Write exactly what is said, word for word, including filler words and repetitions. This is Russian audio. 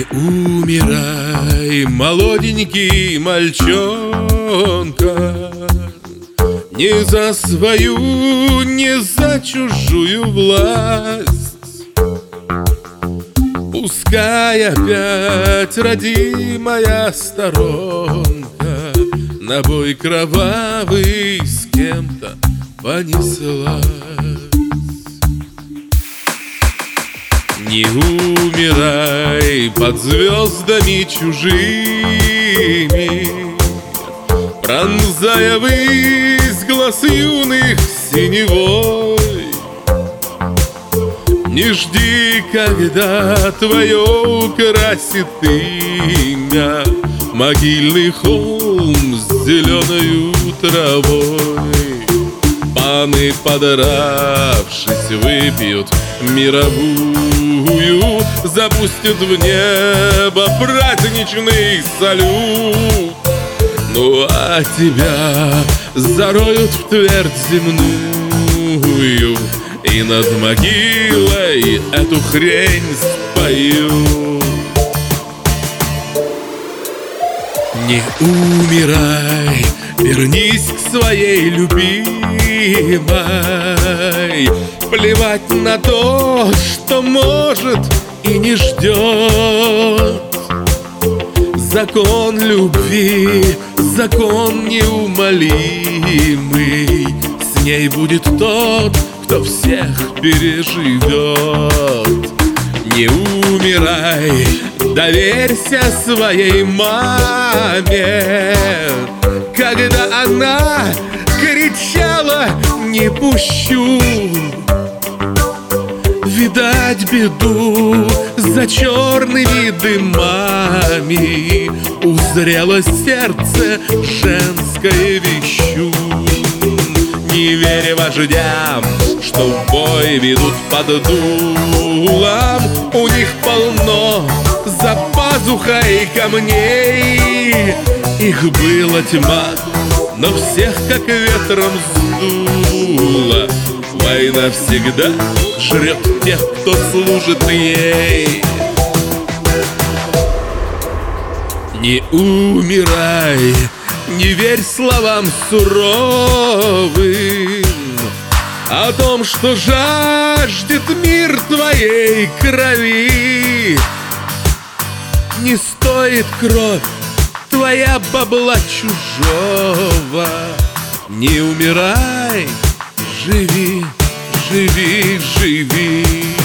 умирай, молоденький мальчонка, не за свою, не за чужую власть. Пускай опять родимая сторонка на бой кровавый с кем-то понеслась. Не умирай под звездами чужими, пронзая высь глаз юных синевой. Не жди, когда твое украсит имя могильный холм с зеленою травой. Паны, подравшись, выпьют мировую, запустят в небо праздничный салют. Ну а тебя зароют в твердь земную и над могилой эту хрень споют. Не умирай, вернись к своей любимой. Плевать на то, что может и не ждет. Закон любви, закон неумолимый. С ней будет тот, кто всех переживет. Не умирай, доверься своей маме, когда она кричала: не пущу. Видать, беду за черными дымами узрело сердце женское вещун. Не верь вождям, что в бой ведут под дулом. У них полно за пазухой камней. Их была тьма, но всех как ветром сдуло. Война всегда жрет тех, кто служит ей. Не умирай, не верь словам суровым о том, что жаждет мир твоей крови. Не стоит кровь твоя бабла чужого. Не умирай, живи, живи, живи.